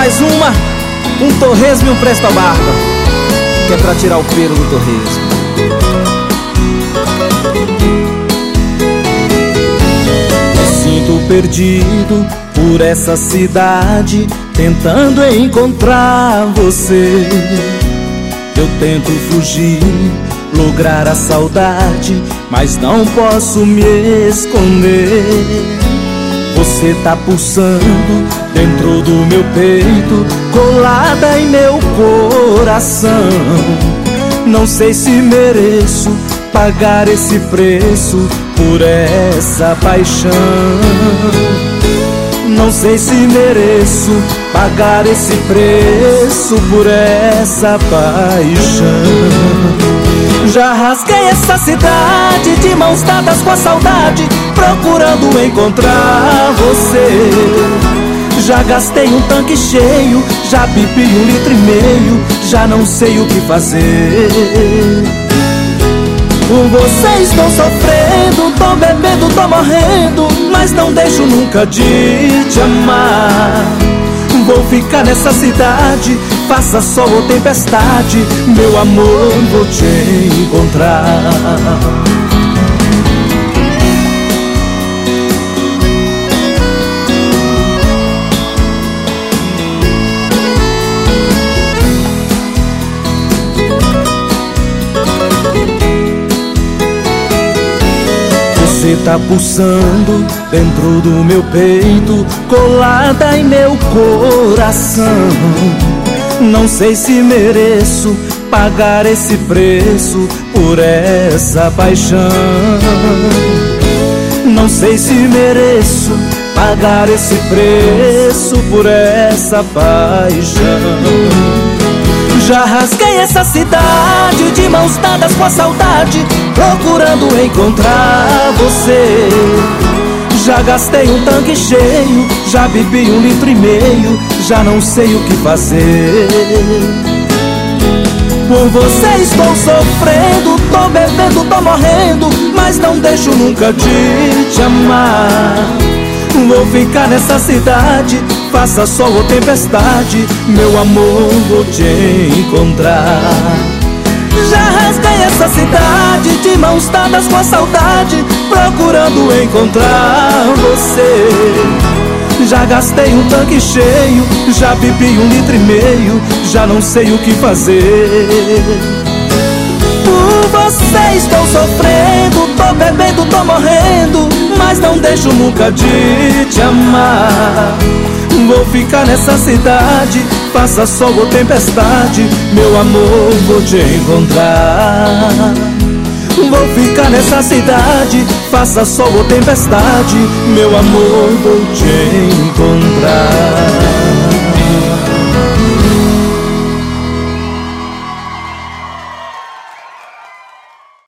mais uma, um torresmo e um presto barba, que é pra tirar o pelo do torresmo. Me sinto perdido por essa cidade, tentando encontrar você. Eu tento fugir, lograr a saudade, mas não posso me esconder. Você tá pulsando dentro do meu peito, colada em meu coração. Não sei se mereço pagar esse preço por essa paixão. Não sei se mereço pagar esse preço por essa paixão. Já rasguei essa cidade de mãos dadas com a saudade, procurando encontrar você. Já gastei um tanque cheio, já bebi 1,5 litros, já não sei o que fazer. Por você estou sofrendo, tô bebendo, tô morrendo, mas não deixo nunca de te amar. Vou ficar nessa cidade, faça sol ou tempestade, meu amor, vou te encontrar. Você tá pulsando dentro do meu peito, colada em meu coração. Não sei se mereço pagar esse preço por essa paixão. Não sei se mereço pagar esse preço por essa paixão. Já rasguei essa cidade de mãos dadas com a saudade, procurando encontrar você. Já gastei um tanque cheio, já bebi 1,5 litros, já não sei o que fazer. Por você estou sofrendo, tô bebendo, tô morrendo, mas não deixo nunca de te amar. Vou ficar nessa cidade, faça sol ou tempestade, meu amor, vou te encontrar. Já rasguei essa cidade de mãos dadas com a saudade, procurando encontrar você. Já gastei um tanque cheio, já bebi 1,5 litros, já não sei o que fazer. Por você estou sofrendo, tô bebendo, tô morrendo, mas não deixo nunca de te amar. Vou ficar nessa cidade, faça sol ou tempestade, meu amor, vou te encontrar. Vou ficar nessa cidade, faça sol ou tempestade, meu amor, vou te encontrar.